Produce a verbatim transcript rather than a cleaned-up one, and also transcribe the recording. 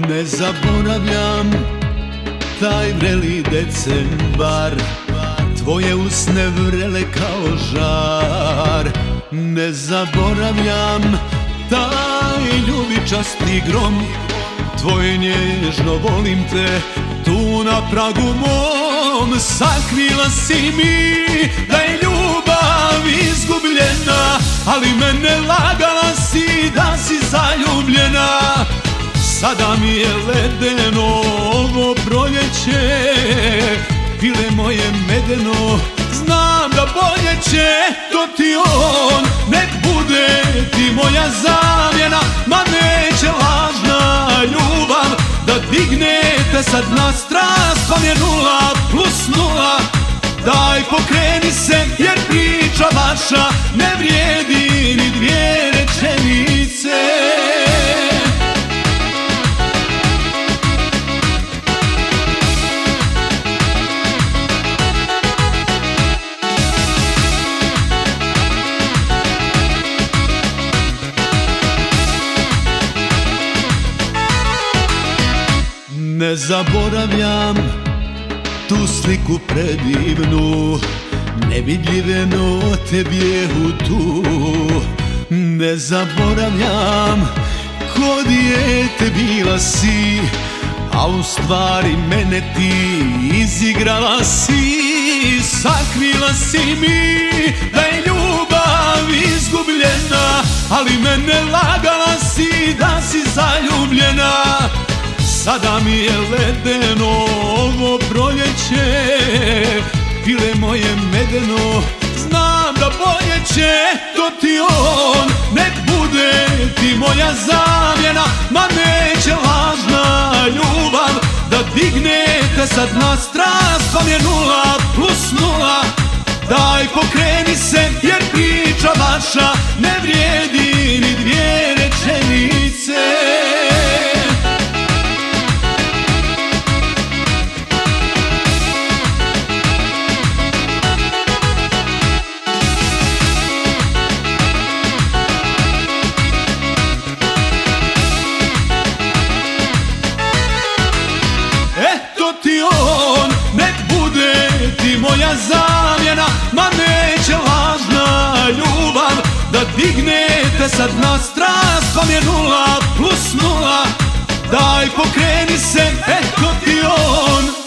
Ne zaboravljam taj vreli decembar, tvoje usne vrele kao žar. Ne zaboravljam taj ljubičasti grom, tvoje nježno volim te tu na pragu mom. Sakrila si mi da je ljubav izgubljena, ali mene lagala si da si zaljubljena. Sada mi je ledeno ovo proljeće, pile moje medeno, znam da bolje će. To ti on, nek bude ti moja zamjena, ma neće lažna ljubav da dignete sad na strast, pa mi je nula plus nula. Daj pokreni se jer priča vaša ne vrijedi ni dvije rečenice. Ne zaboravljam tu sliku predivnu, nevidljive note bijehu tu. Ne zaboravljam ko dijete bila si, a u stvari mene ti izigrala si. Sakrila si mi da je ljubav izgubljena, ali mene lagala si da si zaljubljena. Sada mi je ledeno ovo proljeće, pile moje medeno, znam da bolje će. To ti on, nek bude ti moja zamjena, ma neće lažna ljubav da dignete sad na strast, pa mi je nula plus nula. Daj pokreni se jer priča vaša ne vrijedi ni dvije rečenice. Ti on, nek bude ti moja zamjena, ma neće lažna ljubav da dignete sad na strast, pa mi je nula plus nula. Daj pokreni se, eto ti on.